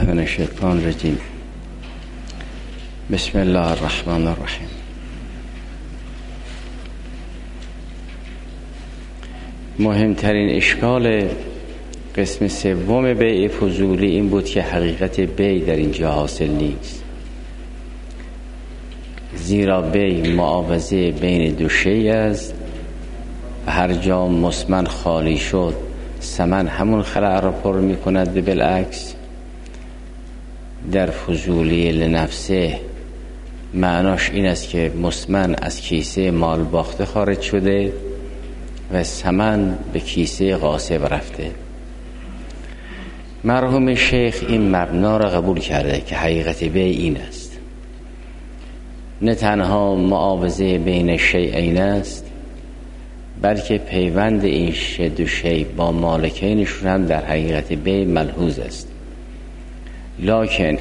من الشیطان الرجیم. بسم الله الرحمن الرحیم. مهمترین اشکال قسم سوم بیع فضولی این بود که حقیقت بیع در اینجا حاصل نیست، زیرا بیع معاوضه بین دو شیء است و هر جا مسمن خالی شد ثمن همون خلأ را پر می کند. به بالعکس در فضولی لنفسه معناش این است که مسمن از کیسه مال باخته خارج شده و ثمن به کیسه غاصب رفته. مرحوم شیخ این مبنا را قبول کرده که حقیقت بیع این است، نه تنها معاوضه بین شیئین است بلکه پیوند این دو شیء با مالکینشون هم در حقیقت بیع ملحوظ است. لکن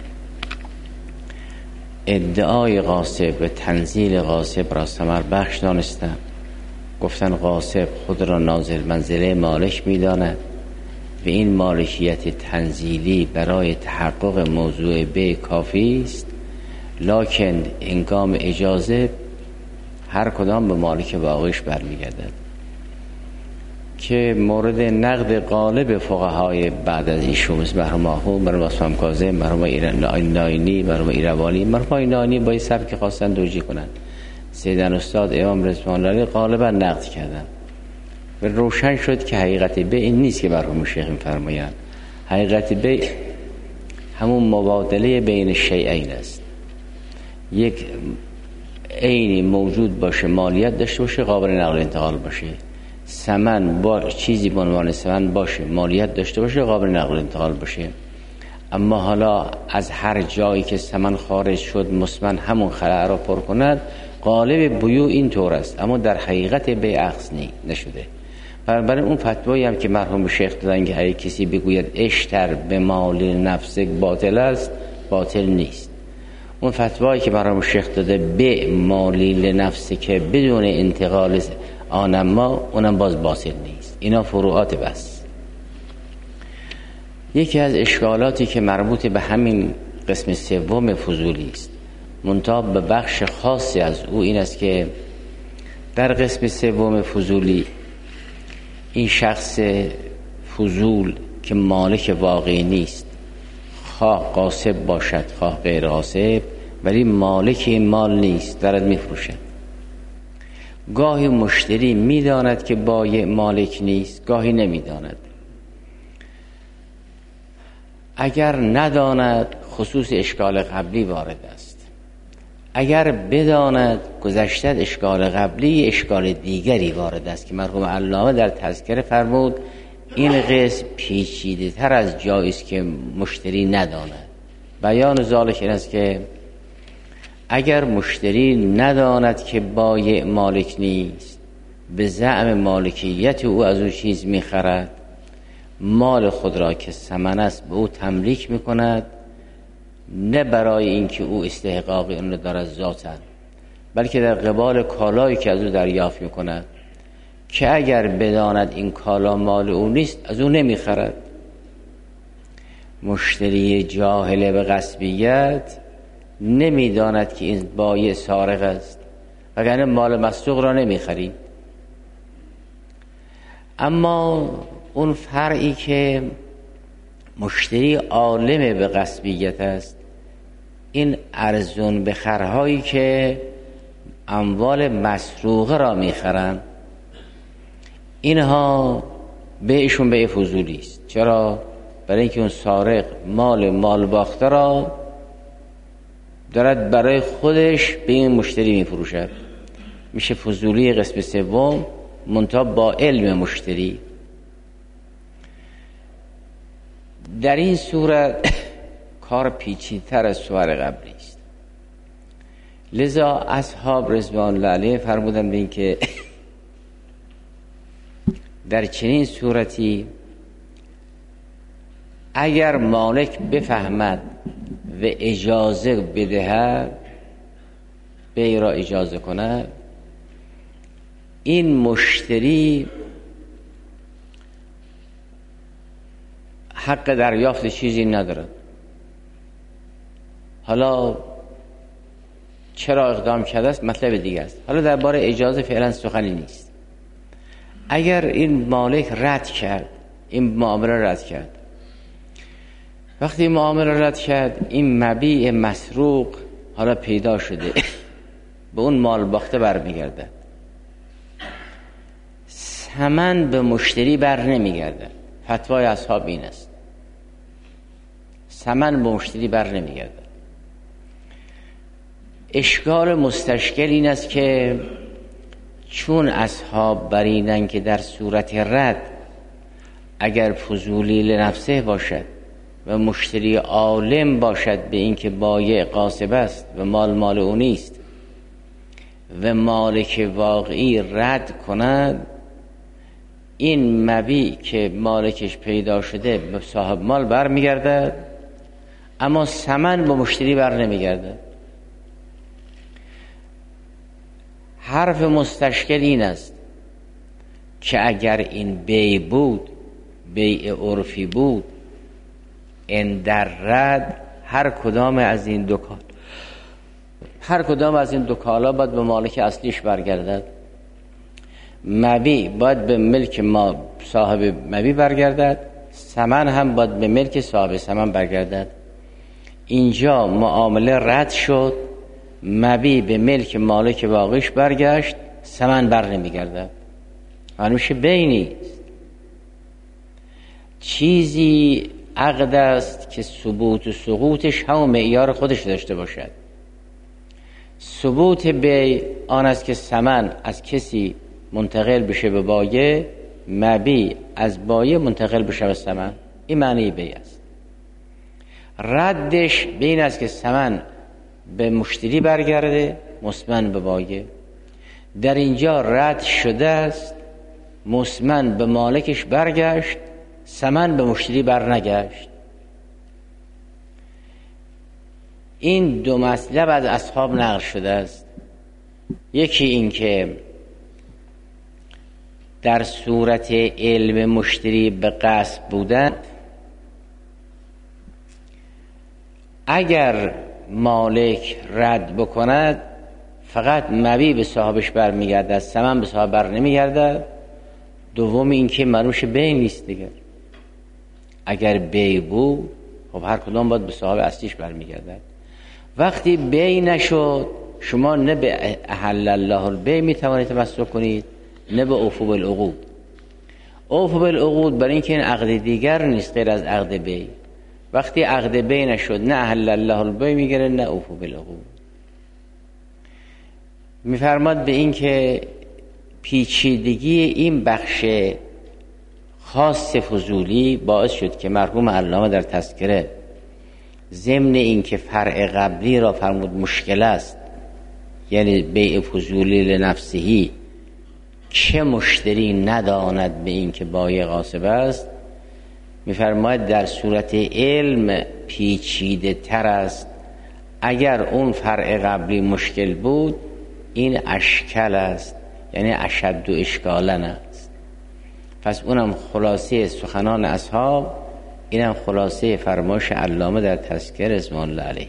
ادعای غاصب و تنزیل غاصب را ثمر بخش دانستند. گفتن غاصب خود را نازل منزله مالک می‌داند و این مالکیت تنزیلی برای تحقق موضوع بیع کافی است، لکن هنگام اجازه هر کدام به مالک واقعیش برمیگردد که مورد نقد غالب فقهای بعد از ایشون مثل مرحوم آخوند، مرحوم اسماعیل کاظم، مرحوم ناینی، مرحوم ایروانی. مرحوم ناینی با این سبک خواستن توجیه کنند، سیدن استاد امام رضوان الله غالبا نقد کردن و روشن شد که حقیقت بیع این نیست که مرحوم شیخ فرمایند. حقیقت بیع همون مبادله بین شیئین است، یک عینی موجود باشه، مالیت داشته باشه، قابل نقل انتقال باشه، ثمن با چیزی به عنوان ثمن باشه، مالیت داشته باشه، قابل نقل انتقال باشه. اما حالا از هر جایی که ثمن خارج شد مسمن همون خلأ را پر کند، غالب بیوع این طور است، اما در حقیقت بیع عکس نشده. برای اون فتوایی هم که مرحوم شیخ دادن که اگه کسی بگوید اشتر به مال نفسک باطل است، باطل نیست. اون فتوایی که مرحوم شیخ داده بیع مالی لنفسه که بدون انتقال آنما، اونم باز باطل نیست. اینا فروعات بس. یکی از اشکالاتی که مربوط به همین قسم سوم فضولی است، منتها به بخش خاصی از او، این است که در قسم سوم فضولی این شخص فضول که مالک واقعی نیست، خواه غاصب باشد خواه غیر غاصب، ولی مالک این مال نیست، دارد میفروشد. گاهی مشتری میداند که بایع مالک نیست، گاهی نمیداند. اگر نداند خصوص اشکال قبلی وارد است، اگر بداند گذشته اشکال قبلی اشکال دیگری وارد است که مرحوم علامه در تذکره فرمود این قسم پیچیده تر از جایی است که مشتری نداند. بیان ذالک این است که اگر مشتری نداند که بایع مالک نیست، به زعم مالکیت او از اون چیز میخرد، مال خود را که ثمن است به او تملیک میکند، نه برای اینکه او استحقاق اون را دارد ذاتاً، بلکه در قبال کالایی که از او دریافت میکند که اگر بداند این کالا مال او نیست از او نمیخرد. مشتری جاهل به غصبیت نمیداند که این بایع سارق است، وگرنه مال مسروق را نمیخرید. اما اون فرعی که مشتری عالم به غصبیت است، این ارزون به خرهایی که اموال مسروقه را میخرن، اینها بیعشون بیع فضولی است. چرا؟ برای اینکه اون سارق مال باخته را دارد برای خودش به این مشتری میفروشد، میشه فضولی قسم سوم، منتها با علم مشتری. در این صورت کار پیچیده‌تر از صور قبلی است. لذا اصحاب رضوان الله علیهم فرمودند به این که در چنین صورتی اگر مالک بفهمد و اجازه بدهد، بیع را اجازه کند، این مشتری حق دریافت چیزی ندارد، حالا چرا اقدام کرده است مطلب دیگه است. حالا درباره اجازه فعلا سخنی نیست. اگر این مالک رد کرد، این معامله رد کرد، وقتی معامله رد کرد این مبیع مسروق حالا پیدا شده به اون مال باخته برمیگرده، ثمن به مشتری بر نمیگرده. فتوای اصحاب این است، ثمن به مشتری بر نمیگرده. اشکال مستشکل این است که چون اصحاب برینن که در صورت رد اگر فضولی لنفسه باشد و مشتری عالم باشد به این که بایع غاصب است و مال او نیست و مالک واقعی رد کند، این مبیع که مالکش پیدا شده به صاحب مال برمیگردد، اما ثمن به مشتری بر نمیگردد. حرف مستشکل این است که اگر این بیع بود، بیع عرفی بود، این در رد هر کدام از این دو کالا باید به مالک اصلیش برگردد. مبیع باید به ملک ما صاحب مبیع برگردد، ثمن هم باید به ملک صاحب ثمن برگردد. اینجا معامله رد شد، مبیع به ملک مالک واقعیش برگشت، ثمن بر نمیگردد. همیشه بیع نیست، چیزی عقد است که ثبوت و سقوطش هم معیار خودش داشته باشد. ثبوت بیع آن است که ثمن از کسی منتقل بشه به بایع، مبیع از بایع منتقل بشه به ثمن. این معنی بیع است. ردش به این است که ثمن به مشتری برگرده، مثمن به بایع. در اینجا رد شده است، مثمن به مالکش برگشت، ثمن به مشتری برنگشت. این دو مطلب از اصحاب نقل شده است. یکی این که در صورت علم مشتری به غصب بودن، اگر مالک رد بکند فقط مبیع به صاحبش برمیگرده، ثمن به صاحب بر نمیگرده. دوم این که مروش بیع نیست دیگر. اگر بیع بود خب هر کدام باید به صاحب اصلیش برمیگرده. وقتی بیع نشد، شما نه به احل الله البیع میتوانید تمسک کنید، نه به اوفوا بالعقود. اوفوا بالعقود برای اینکه این عقد دیگر نیست غیر از عقد بیع. وقتی عقد بیع نشد، نه احل الله البیع میگیره، نه اوفوا بالعقود. میفرماد به این که پیچیدگی این بخش خاص فضولی باعث شد که مرحوم علامه در تذکره ضمن این که فرع قبلی را فرمود مشکل است، یعنی بیع فضولی لنفسهی، چه مشتری نداند به این که بایع غاصب است، میفرماید در صورت علم پیچیده تر است. اگر اون فرع قبلی مشکل بود، این اشکال است، یعنی اشد و اشکالن است. پس اونم خلاصه سخنان اصحاب، اینم خلاصه فرمایش علامه در تذکره رضوان الله علیه.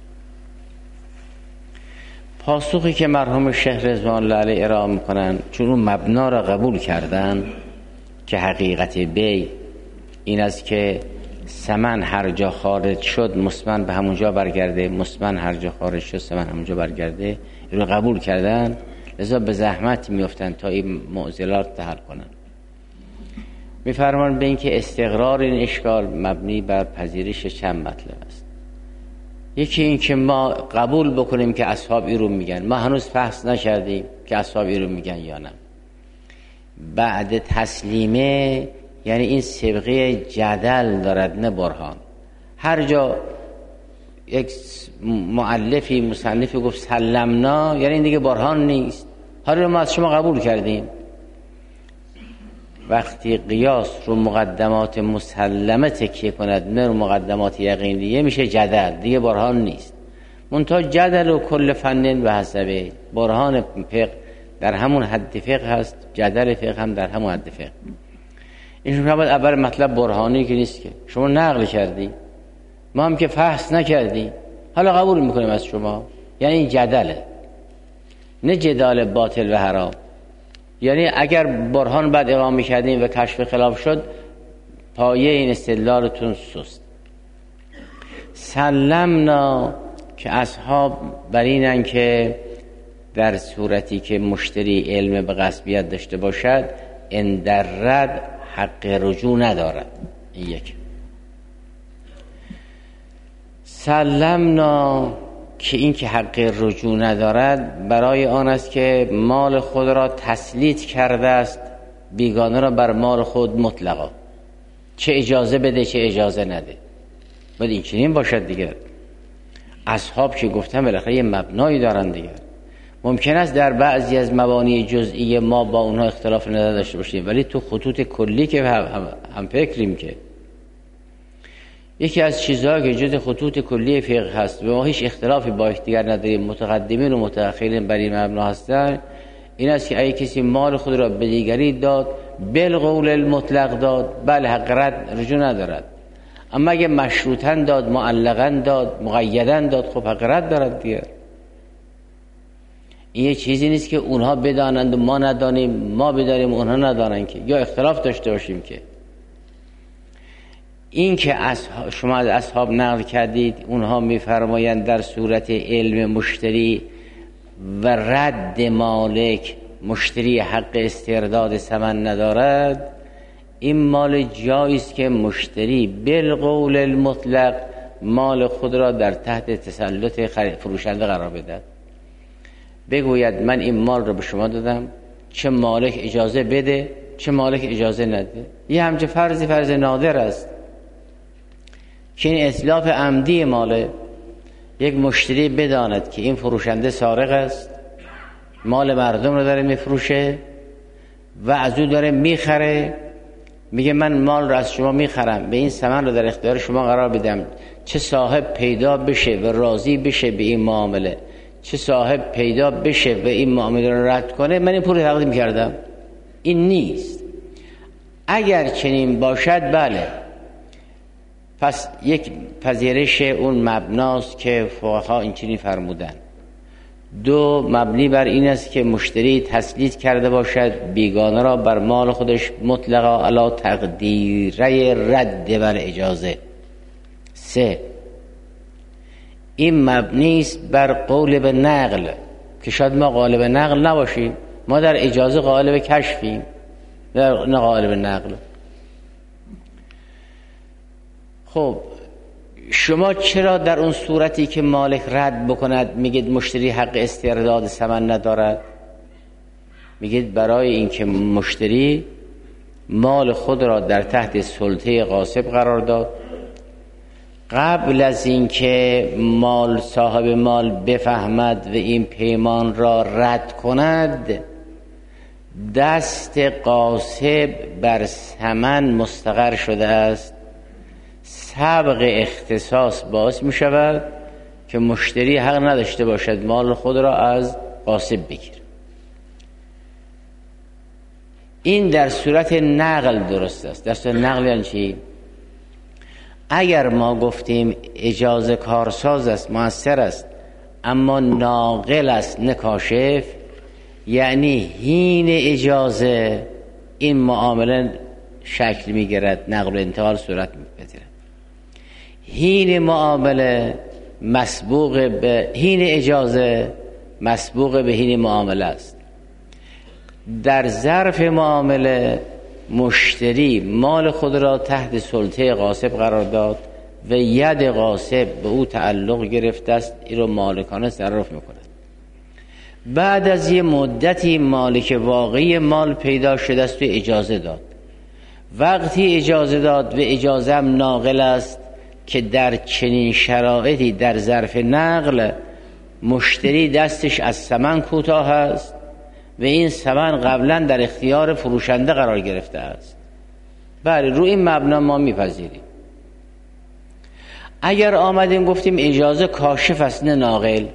پاسخی که مرحوم شیخ رضوان الله علیه ارائه میکنن، چون اون مبنا را قبول کردن که حقیقت بیع این است که ثمن هر جا خارج شد مثمن به همونجا برگرده، مثمن هر جا خارج شد ثمن همونجا برگرده، این رو قبول کردن، لذا به زحمت میفتن تا این معضلات حل کنن. میفرمان به این که استقرار این اشکال مبنی بر پذیرش چند مطلب است. یکی این که ما قبول بکنیم که اصحاب این رو میگن، ما هنوز فحص نکردیم که اصحاب این رو میگن یا نه. بعد تسلیمه یعنی این سبقه جدل دارد نه برهان. هر جا یک مؤلفی مصنفی گفت سلمنا، یعنی این دیگه برهان نیست، حالا ما از شما قبول کردیم. وقتی قیاس رو مقدمات مسلمه تکیه کند نه رو مقدمات یقینیه، میشه جدل، دیگه برهان نیست. منتها جدل و کل فنن و حسبه، برهان فقه در همون حد فقه هست، جدل فقه هم در همون حد فقه. این شما باید اول مطلب برهانی که نیست، که شما نقل کردی، ما هم که فحص نکردیم، حالا قبول میکنیم از شما. یعنی این جدله، نه جدال باطل و حرام. یعنی اگر برهان بعد اقامه میکردیم و کشف خلاف شد، پایه این استدلالتون سست. سلمنا که اصحاب بر اینن که در صورتی که مشتری علم به غصبیت داشته باشد ان در رد حق رجوع ندارد. این یک. سلمنا که این که حق رجوع ندارد برای آن است که مال خود را تسلیط کرده است بیگانه را بر مال خود مطلقا، چه اجازه بده چه اجازه نده. باید این چنین باشد دیگر. اصحاب که گفتم بالاخره یه مبنایی دارن دیگر. ممکن است در بعضی از مبانی جزئی ما با اونها اختلاف نظر داشته باشیم، ولی تو خطوط کلی که هم فکریم که یکی از چیزهایی که جز خطوط کلی فقه هست و ما هیچ اختلافی با یکدیگر نداریم، متقدمین و متأخرین بر این مبنا هستن، این است که اگه کسی مال خود را به دیگری داد بالقول المطلق داد، بله حق رد رجوع ندارد. اما اگه مشروطاً داد، معلقاً داد، مقیداً داد، خب حق رد دارد دیگر. این یه چیزی نیست که اونها بدانند و ما ندانیم، ما بدانیم اونها ندانند، که یا اختلاف داشته باشیم. که این که شما از اصحاب نقل کردید اونها میفرمایند در صورت علم مشتری و رد مالک مشتری حق استرداد ثمن ندارد، این مال جاییست که مشتری بالقول المطلق مال خود را در تحت تسلط فروشنده قرار بده، بگوید من این مال را به شما دادم، چه مالک اجازه بده چه مالک اجازه نده. یه همچه فرض نادر است که این اتلاف عمدی ماله. یک مشتری بداند که این فروشنده سارق است، مال مردم رو داره میفروشه و از او داره میخره، میگه من مال رو از شما میخرم، به این ثمن رو در اختیار شما قرار بدم، چه صاحب پیدا بشه و راضی بشه به این معامله، چه صاحب پیدا بشه و این معامله رو رد کنه، من این پول رو تقدیم کردم. این نیست. اگر چنین باشد بله، پس یک پذیرش اون مبناست که فقها این چنین فرمودن. دو، مبنی بر این است که مشتری تسلیط کرده باشد بیگانه را بر مال خودش مطلقا علی تقدیره رد بر اجازه. سه، این مبنی است بر قول به نقل که شاید ما قالب نقل نباشیم، ما در اجازه قالب کشفیم نه قالب نقل. خب شما چرا در اون صورتی که مالک رد بکند میگید مشتری حق استرداد ثمن ندارد؟ میگید برای اینکه مشتری مال خود را در تحت سلطه غاصب قرار داد، قبل از اینکه صاحب مال بفهمد و این پیمان را رد کند، دست غاصب بر ثمن مستقر شده است. سبق اختصاص باعث می شود که مشتری حق نداشته باشد مال خود را از غاصب بگیر. این در صورت نقل درست است. در صورت نقل یعنی چی؟ اگر ما گفتیم اجازه کارساز است، مؤثر است، اما ناقل است نه کاشف، یعنی حین اجازه این معامله شکل میگیرد، نقل و انتقال صورت میپذیرد. حین معامله مسبوق به حین اجازه، مسبوق به حین معامله است. در ظرف معامله مشتری مال خود را تحت سلطه غاصب قرار داد و ید غاصب به او تعلق گرفته است، این رو مالکانه تصرف میکند. بعد از یه مدتی مالک واقعی مال پیدا شده است و اجازه داد. وقتی اجازه داد و اجازه هم ناقل است که در چنین شرایطی در ظرف نقل مشتری دستش از ثمن کوتاه است و این ثمن قبلا در اختیار فروشنده قرار گرفته است. بله، روی این مبنا ما میپذیریم. اگر آمدیم گفتیم اجازه کاشف است نه ناقل،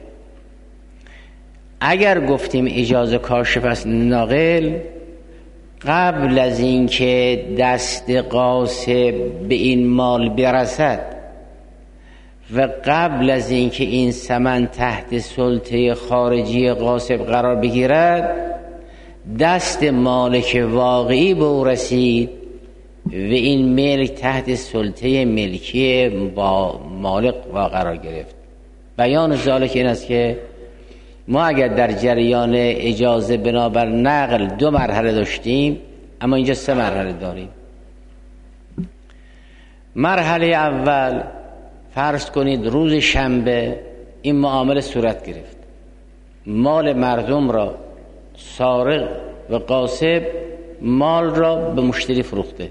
اگر گفتیم اجازه کاشف است نه ناقل، قبل از اینکه دست غاصب به این مال برسد و قبل از اینکه این ثمن تحت سلطه خارجی غاصب قرار بگیرد دست مالک واقعی به او رسید و این ملک تحت سلطه ملکی مالک قرار گرفت. بیان ذالک این است که ما اگر در جریان اجازه بنابر نقل 2 مرحله داشتیم، اما اینجا 3 مرحله داریم. مرحله اول فرض کنید روز شنبه این معامله صورت گرفت، مال مردم را سارق و غاصب مال را به مشتری فروخته.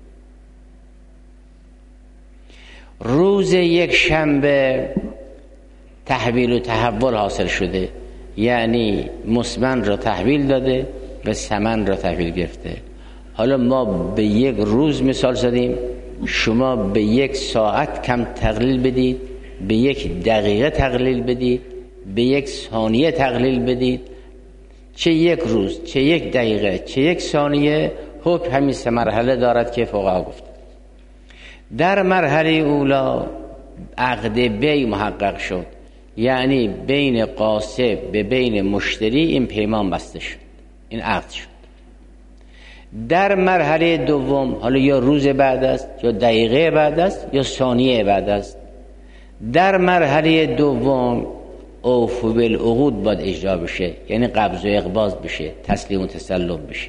روز یک شنبه تحویل و تحول حاصل شده، یعنی مسمن را تحویل داده و ثمن را تحویل گرفته. حالا ما به یک روز مثال زدیم، شما به 1 ساعت کم تقلیل بدید، به 1 دقیقه تقلیل بدید، به 1 ثانیه تقلیل بدید، چه 1 روز، چه 1 دقیقه، چه 1 ثانیه، حکم همین 3 مرحله دارد که فقها گفت. در مرحله اولا عقد بیع محقق شد، یعنی بین غاصب به بین مشتری این پیمان بسته شد، این عقد شد. در مرحله دوم حالا یا روز بعد است یا دقیقه بعد است یا ثانیه بعد است، در مرحله دوم اوفو بالعقود باید اجرا بشه، یعنی قبض و اقباض بشه، تسلیم و تسلم بشه.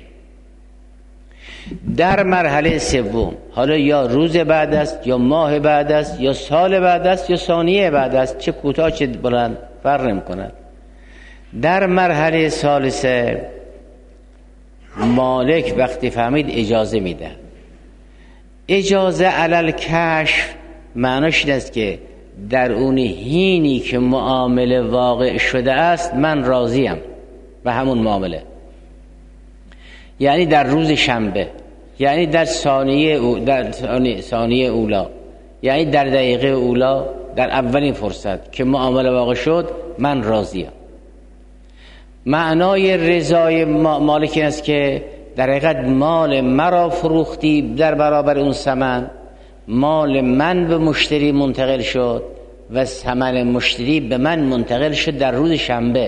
در مرحله سوم حالا یا روز بعد است یا ماه بعد است یا سال بعد است یا ثانیه بعد است، چه کوتاه چه بلند فرق نمی‌کند. در مرحله ثالثه مالک وقتی فهمید اجازه میده. اجازه علل کشف معناش این است که در اون حینی که معامله واقع شده است من راضیم به همون معامله، یعنی در روز شنبه، یعنی در ثانیه اولا، یعنی در دقیقه اولا، در اولین فرصت که معامله واقع شد من راضیم. معنای رضای مالک این است که در حقیقت مال مرا فروختی در برابر اون ثمن، مال من به مشتری منتقل شد و ثمن مشتری به من منتقل شد در روز شنبه.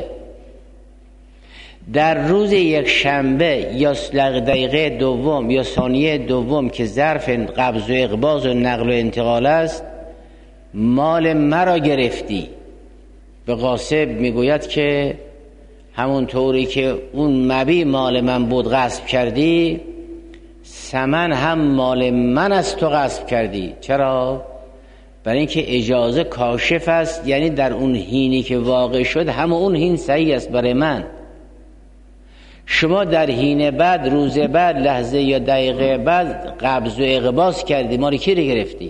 در روز یک شنبه یا دقیقه دوم یا ثانیه دوم که ظرف قبض و اقباض و نقل و انتقال است، مال مرا گرفتی. به غاصب میگوید که همون طوری که اون مبی مال من بود غصب کردی، ثمن هم مال من از تو غصب کردی. چرا؟ برای اینکه اجازه کاشف است، یعنی در اون حینی که واقع شد هم اون حین صحیح است برای من. شما در حین بعد، روز بعد، لحظه یا دقیقه بعد قبض و اقباض کردی، مال کی رو گرفتی؟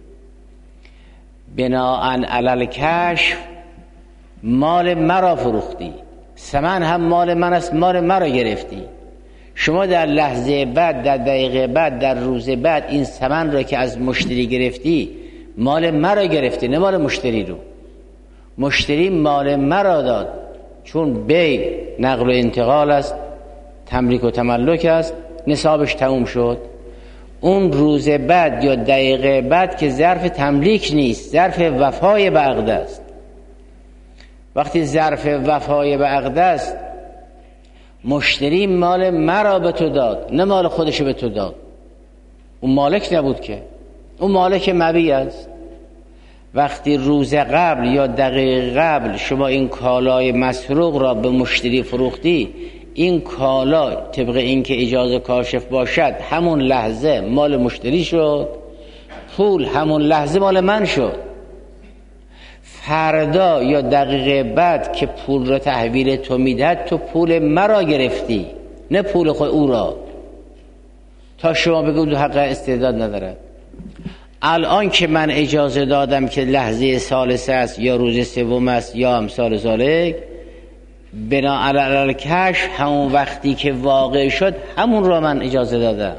بناءً علی کشف مال مرا فروختی، ثمن هم مال من است، مال مرا گرفتی. شما در لحظه بعد، در دقیقه بعد، در روز بعد این ثمن را که از مشتری گرفتی مال مرا گرفتی، نه مال مشتری رو. مشتری مال مرا داد، چون بیع نقل و انتقال است، تملیک و تملک است، نصابش تموم شد. اون روز بعد یا دقیقه بعد که ظرف تملیک نیست، ظرف وفای به عقد است. وقتی ظرف وفای به عقد است، مشتری مال مرا به تو داد، نه مال خودش به تو داد. اون مالک نبود که، اون مالک مبیع است. وقتی روز قبل یا دقیقه قبل شما این کالای مسروق را به مشتری فروختی، این کالا طبق این که اجازه کاشف باشد همون لحظه مال مشتری شد، پول همون لحظه مال من شد. فردا یا دقیقه بعد که پول را تحویل تو میدهد، تو پول مرا گرفتی، نه پول خود او را. تا شما بگو دو حق استعداد ندارد. الان که من اجازه دادم که لحظه ثالثه است یا روز سوم است یا امثال ذالک، بنا علی کشف همون وقتی که واقع شد همون را من اجازه دادم.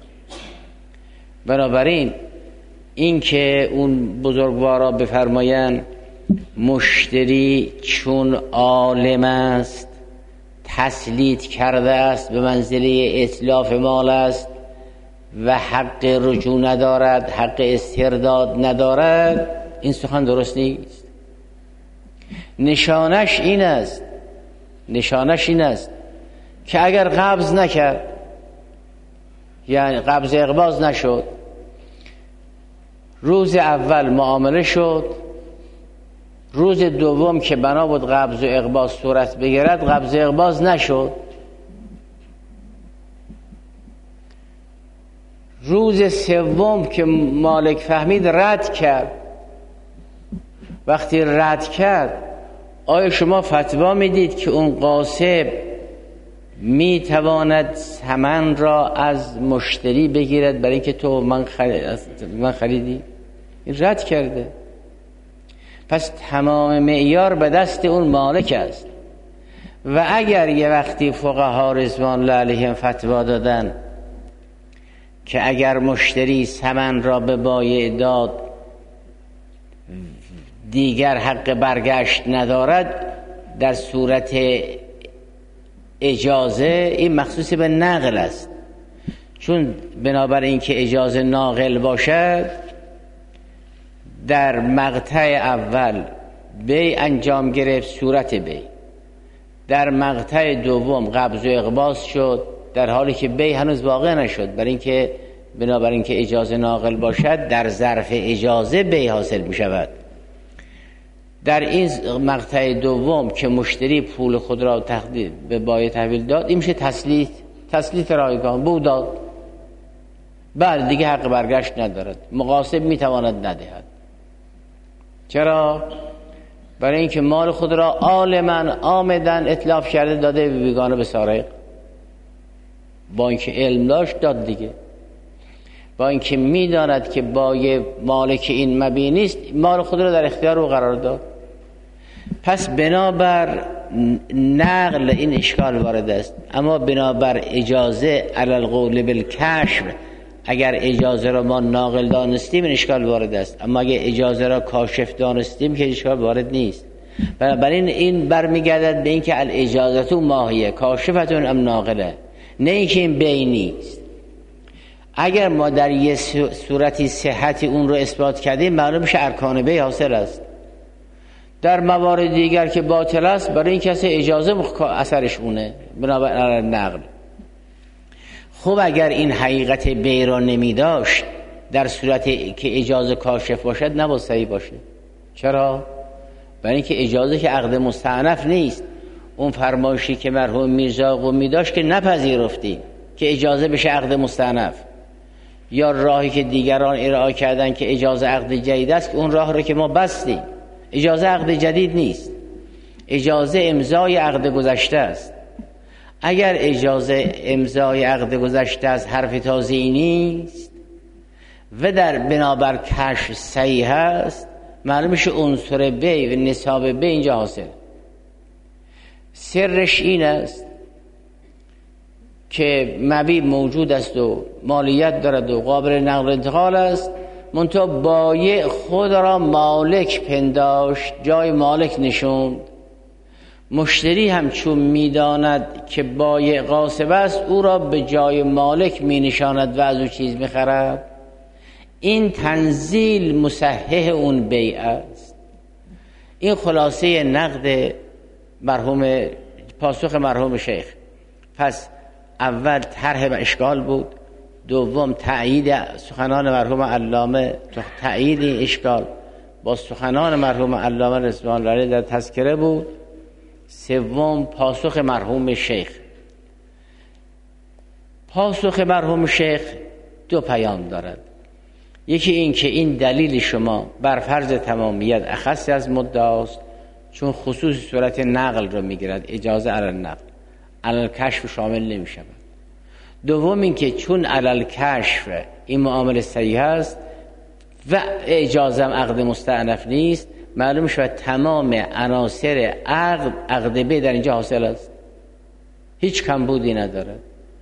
بنابراین این که اون بزرگوارا بفرمایند مشتری چون عالم است، تسلیط کرده است، به منزله اتلاف مال است و حق رجوع ندارد، حق استرداد ندارد، این سخن درست نیست. نشانش این است که اگر قبض نکرد، یعنی قبض اقباض نشد، روز اول معامله شد، روز دوم که بنا بود قبض و اقباض صورت بگیرد قبض و اقباض نشد، روز سوم که مالک فهمید رد کرد. وقتی رد کرد آیا شما فتوا میدید که اون غاصب میتواند ثمن را از مشتری بگیرد برای اینکه تو من خریدی؟ این رد کرده. پس تمام معیار به دست اون مالک است. و اگر یه وقتی فقها رضوان الله علیهم فتوا دادن که اگر مشتری ثمن را به بایع داد دیگر حق برگشت ندارد، در صورت اجازه، این مخصوص به نقل است، چون بنابراین که اجازه ناقل باشد در مقطع اول بیع انجام گرفت، صورت بیع، در مقطع دوم قبض و اقباض شد در حالی که بیع هنوز واقع نشد، بنابراین که اجازه ناقل باشد در ظرف اجازه بیع حاصل می شود. در این مقطع دوم که مشتری پول خود را به بایع تحویل داد، این میشه تسلیت رایگان بود داد، بعد دیگه حق برگشت ندارد، مغاصب میتواند ندهد. چرا؟ برای اینکه مال خود را عامدن اتلاف کرده داده به بیگانه، به سارق، با اینکه علم داشت داد دیگه، با اینکه میداند که بایع مالک این مبیع نیست، مال خود را در اختیار او قرار داد. پس بنابر نقل این اشکال وارد است، اما بنابر اجازه علی القول بالکشف، اگر اجازه را ما ناقل دانستیم این اشکال وارد است، اما اگر اجازه را کاشف دانستیم که اشکال وارد نیست. بنابراین این برمیگردد به اینکه الاجازه ماهیه کاشفتون ام ناقله، نه اینکه این بیع نیست. اگر ما در یه صورتی صحت اون رو اثبات کردیم معلوم میشه ارکان بیع حاصل است. در موارد دیگر که باطل است برای این کسی اجازه اثرش اونه، بنابراین نقل. خب اگر این حقیقت بیع را نمی داشت در صورتی که اجازه کاشف باشد نباید صحیح باشه. چرا؟ برای اینکه اجازه که عقد مستأنف نیست. اون فرمایشی که مرحوم میرزا قمی داشت که نپذیرفتی که اجازه بشه عقد مستأنف، یا راهی که دیگران ارائه کردن که اجازه عقد جدید است، که اون راه رو که ما بستیم. اجازه عقد جدید نیست، اجازه امضای عقد گذشته است. اگر اجازه امضای عقد گذشته است حرف تازه‌ای نیست و در بنابر کشف صحیح است، معلوم میشه عنصر بیع و نصاب بیع اینجا حاصل. سرش این است که مبیع موجود است و مالیت دارد و قابل نقل و انتقال است، منتها بایع خود را مالک پنداشت، جای مالک نشوند. مشتری هم چون میداند که بایع غاصب است او را به جای مالک می نشاند و از او چیز می خرد. این تنزیل مصحح اون بیع است. این خلاصه نقد پاسخ مرحوم شیخ. پس اول طرح و اشکال بود، دوم تأیید سخنان مرحوم علامه، تأیید این اشکال با سخنان مرحوم علامه رضوان الله علیه در تذکره بود، سوم پاسخ مرحوم شیخ. پاسخ مرحوم شیخ دو پیام دارد. یکی این که این دلیل شما بر فرض تمامیت اخص از مدعاست، چون خصوص صورت نقل رو میگیرد، اجازه علی النقل، علی الکشف شامل نمیشه. دوم این که چون علی الکشف این معامله صحیح است و اجازه هم عقد مستأنف نیست، معلوم شود تمام عناصر عقد بیع در اینجا حاصل است، هیچ کمبودی ندارد.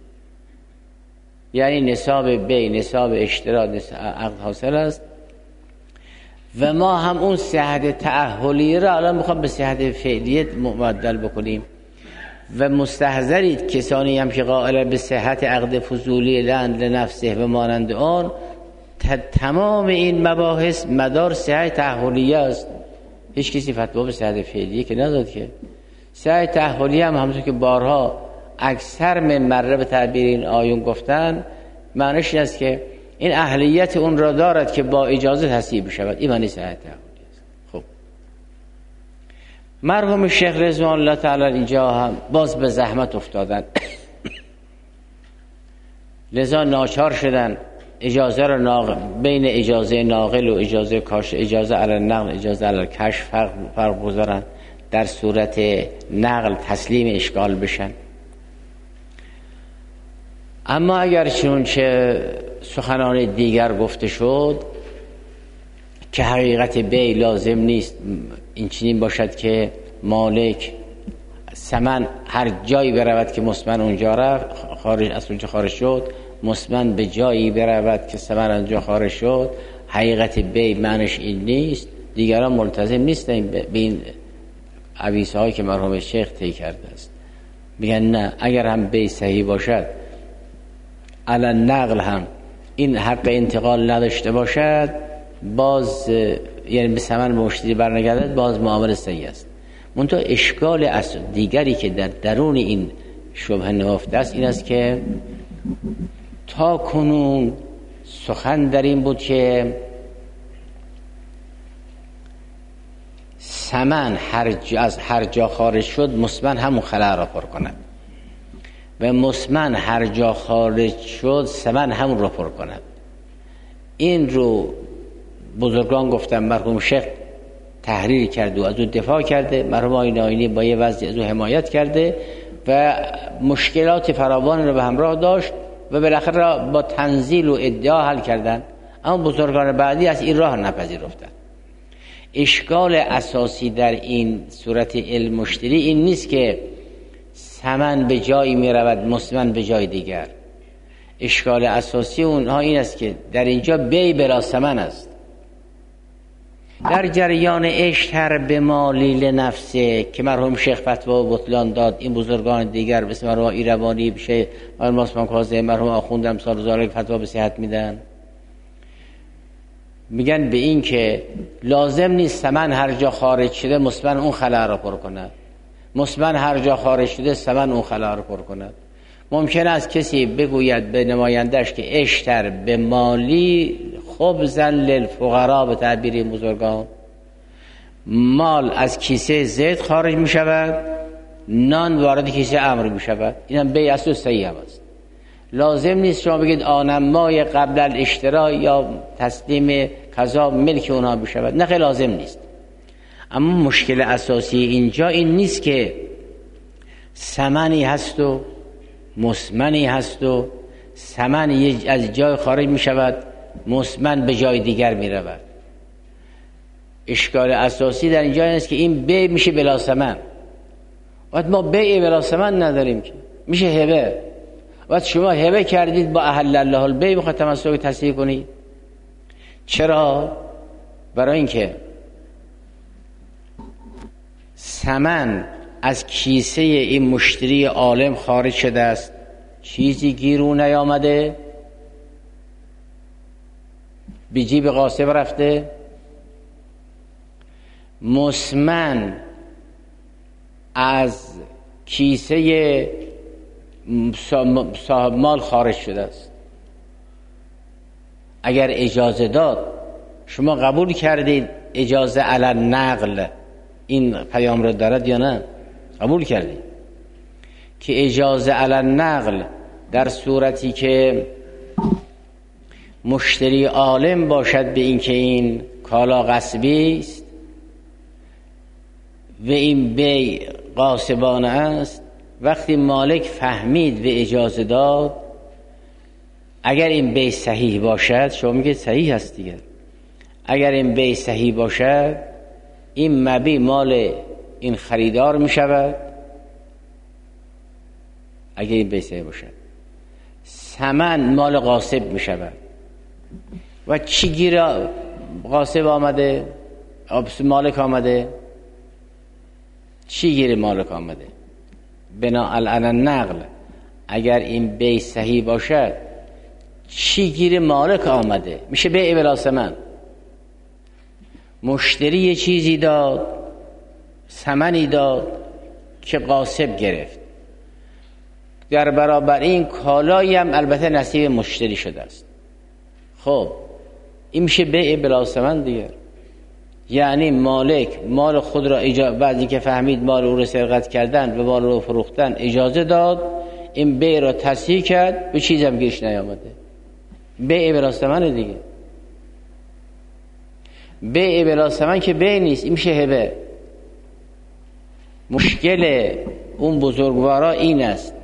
یعنی نصاب بیع، نصاب اشتراط، عقد حاصل است. و ما هم اون صحت تعهلی را الان میخوام به صحت فعلیت مبدل بکنیم. و مستحضرید کسانی هم که قائل به صحت عقد فضولی لنفسه و مانند آن، تمام این مباحث مدار صحت تحولیه است. هیچ کسی فتوا به صحت فعلیه که نداد که. صحت تحولیه هم همونطور که بارها اکثر من مره به تعبیر این آیون گفتن، معنیش این است که این اهلیت اون را دارد که با اجازه تصحیح بشود. این معنی صحت تحولیه است. خب مرحوم شیخ رضوان الله تعالی اینجا هم باز به زحمت افتادن لذا ناچار شدن اجازه را بین اجازه ناقل و اجازه کاش، اجازه علی النقل، اجازه علی الکشف فرق بذارن، در صورت نقل تسلیم اشکال بشن. اما اگر چنانچه سخنان دیگر گفته شد که حقیقت بی لازم نیست این چنین باشد که مالک ثمن هر جایی برود که مسمن اونجا رفت خارج از اونجا خارج شد، مسمن به جایی برود که ثمن اونجا خارج شد، حقیقت بی معنیش این نیست. دیگران ملتزم نیستن به این حدیث هایی که مرحوم شیخ طی کرده است. میگن نه، اگر هم بی صحیح باشد علی نقل هم این حق انتقال نداشته باشد، باز یعنی به ثمن مشتری برنگردد، باز معامله صحیح است. منتها اشکال دیگری که در درون این شبهه نهفته است این است که تا کنون سخن در این بود که ثمن از هر جا خارج شد مسمن همون خلا را پر کند و مسمن هر جا خارج شد ثمن همون را پر کند. این رو بزرگان گفتن، مرحوم شیخ تحریر کرده و از او دفاع کرده، مرحوم آیینی با یه وضع از او حمایت کرده و مشکلات فراوان رو به همراه داشت و بالاخره با تنزیل و ادعا حل کردن. اما بزرگان بعدی از این راه نپذیرفتند. اشکال اساسی در این صورت علم مشتری این نیست که ثمن به جایی می رود مسمن به جای دیگر. اشکال اساسی اونها این است که در اینجا بی بلا ثمن است. در جریان اشتر به مالیل نفسه که مرحوم شیخ فتوا و بطلان داد، این بزرگان دیگر مثل مرحوم ایروانی بشه، مرحوم عثمان کاظم، مرحوم آخوند امثال زالک فتوا به صحت میدن. میگن به این که لازم نیست ثمن هر جا خارج شده مسمن اون خلا را پر کند، مسمن هر جا خارج شده ثمن اون خلا را پر کند. ممکن است کسی بگوید به نمایندش که اشتر به مالی خبزا للفقراء، به تعبیر بزرگان مال از کیسه زید خارج می شود، نان وارد کیسه عمرو می شود. این هم بیع اصل صحیح هم است. لازم نیست شما بگید آنمای قبل الاشتراء یا تسلیم قضا ملک اونها بشود، نه لازم نیست. اما مشکل اساسی اینجا این نیست که ثمنی هست و مسمنی هست و ثمن از جای خارج می شود مسمن به جای دیگر می رود. اشکال اساسی در اینجا است که این بیع میشه بلا ثمن. وقت ما بیع بلا ثمن نداریم که میشه هبه. وقت شما هبه کردید با احل الله البیع بخواهد تمسک تصحیح کنید. چرا؟ برای اینکه ثمن از کیسه این مشتری عالم خارج شده است، چیزی گیرو نیامده، به جیب غاصب رفته. مسمن از کیسه صاحب مال خارج شده است. اگر اجازه داد، شما قبول کردید اجازه علی نقل این پیام رو دارد یا نه؟ قبول کردید که اجازه علی نقل در صورتی که مشتری عالم باشد به این که این کالا غصبی است و این بیع غاصبانه است، وقتی مالک فهمید و اجازه داد، اگر این بیع صحیح باشد، شما میگید صحیح هست دیگه، اگر این بیع صحیح باشد این مبیع مال این خریدار میشود. اگر این بیع صحیح باشد ثمن مال غاصب میشود. و چی گیر غاصب آمده؟ مالک آمده؟ چی گیر مالک آمده؟ بنا علی نقل اگر این بیع صحیح باشد چی گیر مالک آمده، میشه بیع بلا ثمن. مشتری یه چیزی داد، ثمنی داد که غاصب گرفت، در برابر این کالایی هم البته نصیب مشتری شده است. خب این میشه بیع بلا ثمن دیگه. یعنی مالک مال خود را بعضی که فهمید مال او رو سرقت کردن و مال رو فروختن اجازه داد، این بیع را تصحیح کرد، به چیزم گیرش نیامده. بیع بلا ثمن دیگه. بیع بلا ثمن که بیع نیست، این میشه هبه. مشکل اون بزرگوارا این است،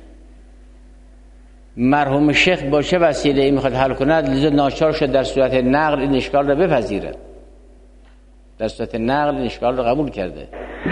مرحوم شیخ با چه وسیله این میخواد حل کند، لذا ناچار شد در صورت نقل این اشکال را بپذیرد. در صورت نقل این اشکال را قبول کرده.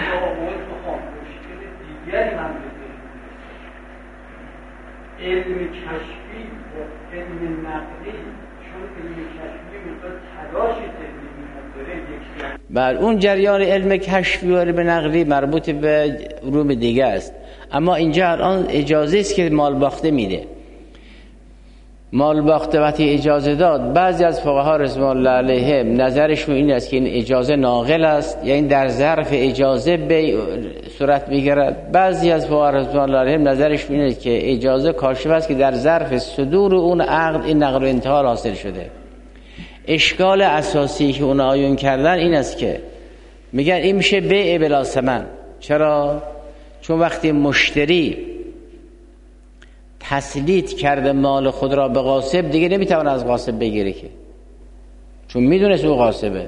علم کشفی و علم نقلی، چون علم کشفی میخواد تلاش علمی بر اون جریان علم کشفی و علم نقلی مربوط به علوم دیگه است. اما اینجا الان اجازه است که مال باخته میده. مال باخته وقتی اجازه داد، بعضی از فقها رضوان الله علیهم نظرشون این است که این اجازه ناقل است، یعنی در ظرف اجازه بیع صورت میگیرد. بعضی از فقها رضوان الله علیهم نظرشون این است که اجازه کاشف است که در ظرف صدور اون عقد این نقل و انتقال حاصل شده. اشکال اساسی که اون آیون کردن این است که میگن این میشه بیع بلا ثمن. چرا؟ چون وقتی مشتری تسلیط کرده مال خود را به غاصب، دیگه نمیتونه از غاصب بگیره که، چون میدونست او غاصبه.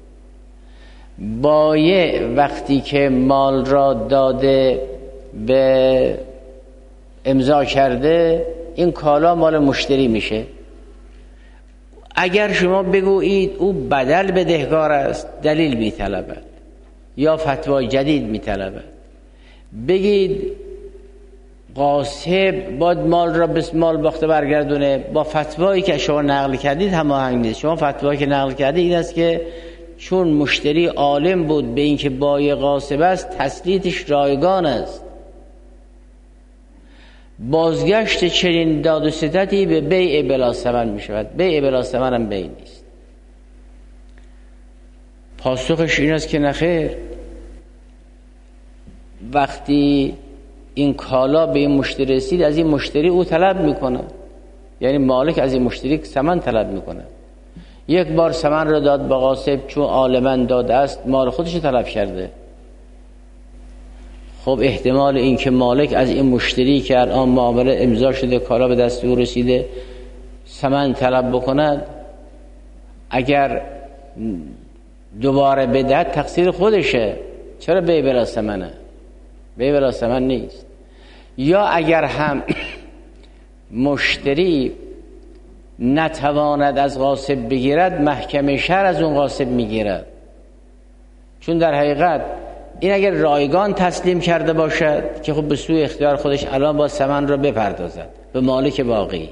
بایع وقتی که مال را داده به امضا کرده، این کالا مال مشتری میشه. اگر شما بگویید او بدل بدهکار است، دلیل میطلبد یا فتوای جدید میطلبد. بگید غاصب باید مال را به مال باخته برگردونه، با فتوایی که شما نقل کردید هماهنگ نیست. شما فتوایی که نقل کردید این است که چون مشتری عالم بود به اینکه بایع غاصب است، تسلیطش رایگان است. بازگشت چنین داد و ستدی به بیع بلا ثمن می شود. بیع بلا ثمن هم بیع نیست. پاسخش این است که نخیر. وقتی این کالا به این مشتری رسید، از این مشتری او طلب میکنه، یعنی مالک از این مشتری ثمن طلب میکنه. یک بار ثمن را داد به غاصب، چون عالما داده است مال خودش طلب کرده. خب احتمال این که مالک از این مشتری که الان معامله امضا شده، کالا به دست او رسیده، ثمن طلب بکند، اگر دوباره بدهد تقصیر خودشه. چرا بیع بلا ثمنه؟ بیع بلا ثمن نیست. یا اگر هم مشتری نتواند از غاصب بگیرد، محکمه شرع از اون غاصب میگیرد. چون در حقیقت این اگر رایگان تسلیم کرده باشد که خب به سوی اختیار خودش الان با ثمن را بپردازد به مالک باقی.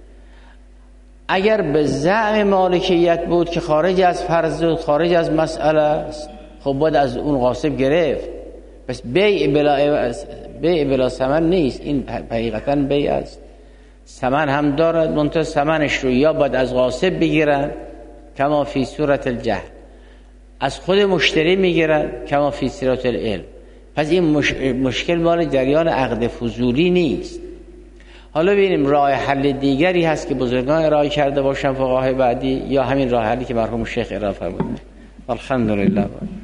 اگر به زعم مالکیت بود که خارج از فرض و خارج از مسئله است، خب باید از اون غاصب گرفت. پس بیع بلا ثمن نیست، این حقیقتا بیع است. ثمن هم دارد، منتها ثمنش رو یا باید از غاصب بگیرن کما فی صورت الجهل، از خود مشتری میگیرن کما فی صورت العلم. پس این مشکل مال جریان عقد فضولی نیست. حالا ببینیم راه حل دیگری هست که بزرگان ارائه کرده باشن فقهای بعدی، یا همین راه حلی که مرحوم شیخ ارائه فرمودند. الحمدلله.